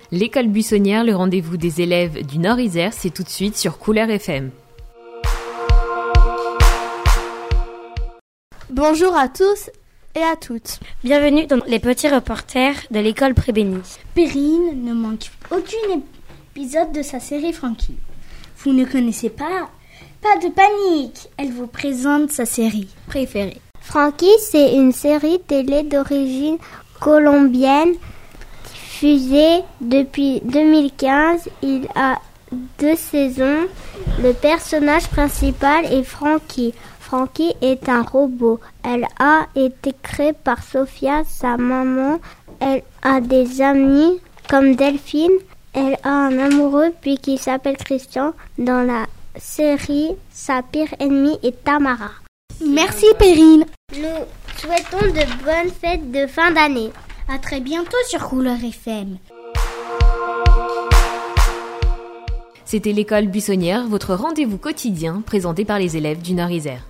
L'école buissonnière, le rendez-vous des élèves du Nord-Isère, c'est tout de suite sur Couleur FM. Bonjour à tous et à toutes. Bienvenue dans les petits reporters de l'école Prébénie. Perrine ne manque aucun épisode de sa série Frankie. Vous ne connaissez pas? Pas de panique, elle vous présente sa série préférée. Frankie, c'est une série télé d'origine colombienne diffusée depuis 2015. Il a 2 saisons. Le personnage principal est Frankie. Frankie est un robot. Elle a été créée par Sophia, sa maman. Elle a des amis comme Delphine. Elle a un amoureux puis qui s'appelle Christian. Dans la série, sa pire ennemie est Tamara. Merci Perrine. Nous souhaitons de bonnes fêtes de fin d'année. À très bientôt sur Couleur FM. C'était l'école buissonnière, votre rendez-vous quotidien présenté par les élèves du Nord-Isère.